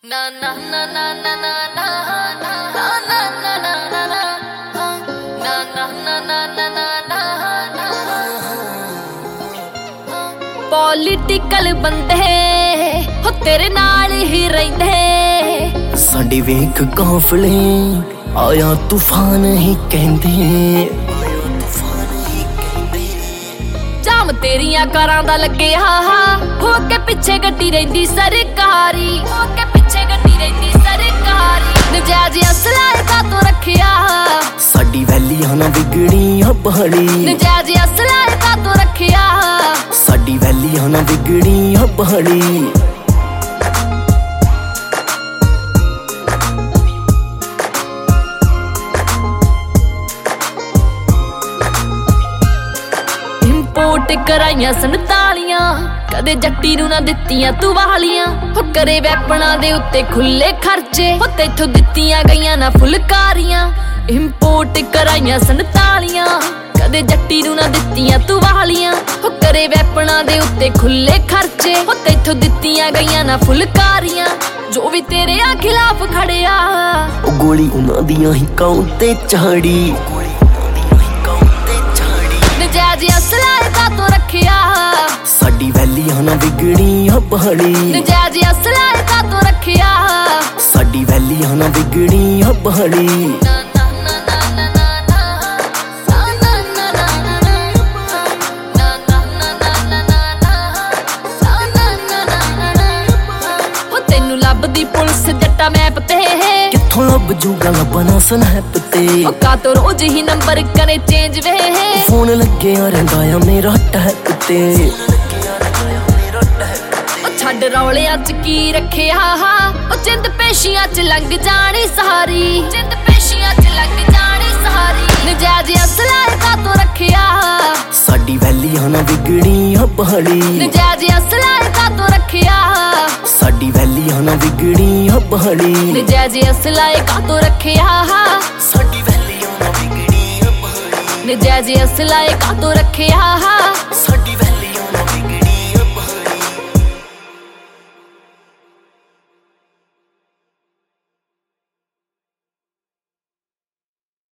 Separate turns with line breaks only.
Na na na na na na na na na na na na na na na na na na political ਬੰਦੇ ਹੋ ਤੇਰੇ ਨਾਲ ਹੀ ਰਹਿੰਦੇ
ਸਾਡੇ ਵੇਖ ਕਾਫਲੇ ਆਇਆ ਤੂਫਾਨ ਹੀ ਕਹਿੰਦੇ
ਜਾਮ ਤੇਰੀਆਂ ਕਾਰਾਂ ਦਾ ਲੱਗਿਆ ਹੋ ਕੇ ਪਿੱਛੇ ਗੱਡੀ ਰਹਿੰਦੀ ਸਰਕਾਰੀ ਹੋ ਕੇ ਪਿੱਛੇ ਗੱਡੀ ਰਹਿੰਦੀ ਸਰਕਾਰੀ ਨਜਾਇਜ਼ ਅਸਲਾ ਕਾ ਤੋਂ ਰੱਖਿਆ
ਸਾਡੀ ਵੈਲੀਆਂ ਨਾ ਵਿਗੜੀਆਂ ਪਹਾੜੀ
ਨਜਾਇਜ਼ ਅਸਲਾ ਕਾ ਤੋਂ ਰੱਖਿਆ
ਸਾਡੀ ਵੈਲੀਆਂ ਨਾ ਵਿਗੜੀਆਂ ਪਹਾੜੀ
ਇੰਪੋਰਟ ਕਰਾਈਆਂ 47 ਕਦੇ ਜੱਟੀ ਨੂੰ ਨਾ ਦਿੱਤੀਆਂ ਤੂੰ ਵਾਲੀਆਂ ਹੋ ਕਰੇ ਵੈਪਣਾ ਦੇ ਉੱਤੇ ਖੁੱਲੇ ਖਰਚੇ ਹੋ ਤੇਥੋਂ ਦਿੱਤੀਆਂ ਗਈਆਂ ਨਾ ਫੁਲਕਾਰੀਆਂ ਇੰਪੋਰਟ ਕਰਾਈਆਂ 47 ਕਦੇ ਜੱਟੀ ਨੂੰ ਨਾ ਦਿੱਤੀਆਂ ਤੂੰ ਵਾਲੀਆਂ ਹੋ ਕਰੇ ਵੈਪਣਾ ਦੇ ਉੱਤੇ ਖੁੱਲੇ ਖਰਚੇ ਹੋ ਤੇਥੋਂ ਦਿੱਤੀਆਂ ਗਈਆਂ ਨਾ ਫੁਲਕਾਰੀਆਂ ਜੋ ਵੀ ਤੇਰੇ ਆ ਖਿਲਾਫ ਖੜਿਆ
ਉਹ ਗੋਲੀ ਉਹਨਾਂ ਦੀਆਂ ਹੀ ਉੱਤੇ ਚਾੜੀ
ਨਜਾਇਜ਼ ਅਸਲਾ ਕਾ ਤੋਂ ਰੱਖਿਆ
ਸਾਡੀ ਵੈਲੀਆਂ ਨਾ ਵਿਗੜੀਆਂ ਪਹਾੜੀ
ਨਜਾਇਜ਼ ਅਸਲਾ ਕਾ ਤੋਂ ਰੱਖਿਆ
ਸਾਡੀ ਵੈਲੀਆਂ ਨਾ ਵਿਗੜੀਆਂ ਪਹਾੜੀ ਲੱਭਦੀ ਪੁਲਿਸ ਜੱਟਾ ਮੈਪ ਤੇ ਕਿੱਥੋਂ ਲੱਭ ਜੂਗਾ ਲੱਭਣਾ ਸਨੈਪ ਤੇ
ਉਹ ਕਾਤੋਂ ਰੋਜ਼ ਹੀ ਨੰਬਰ ਕਰੇ ਚੇਂਜ ਵੇ
ਫੋਨ ਲੱਗਿਆ ਰਹਿੰਦਾ ਆ ਮੇਰਾ ਟੈਪ ਤੇ
ਉਹ ਛੱਡ ਰੌਲਿਆਂ ਚ ਕੀ ਰੱਖਿਆ ਉਹ ਜਿੰਦ ਪੇਸ਼ੀਆਂ ਚ ਲੰਘ ਜਾਣੀ ਸਾਰੀ ਜਿੰਦ ਪੇਸ਼ੀਆਂ ਚ ਲੰਘ ਜਾਣੀ ਸਾਰੀ ਨਜਾਇਜ਼ ਅਸਲਾ ਕਾ ਤੋਂ ਰੱਖਿਆ
ਸਾਡੀ ਵੈਲੀਆਂ ਨਾ ਵਿਗੜੀਆਂ ਪਹਾੜੀ
ਨਜਾਇਜ਼ ਅਸਲਾ ਕਾ ਤੋਂ ਰੱਖਿਆ
ਸਾਡੀ ਵੈਲੀਆਂ ਨਾ ਵਿਗੜੀਆਂ ਪਹਾੜੀ
ਨਜਾਇਜ਼ ਅਸਲਾ ਕਾ ਤੋਂ ਰੱਖਿਆ
ਸਾਡੀ ਵੈਲੀਆਂ ਨਾ ਵਿਗੜੀਆਂ ਪਹਾੜੀ
ਨਜਾਇਜ਼ ਅਸਲਾ ਕਾ ਤੋਂ ਰੱਖਿਆ
ਸਾਡੀ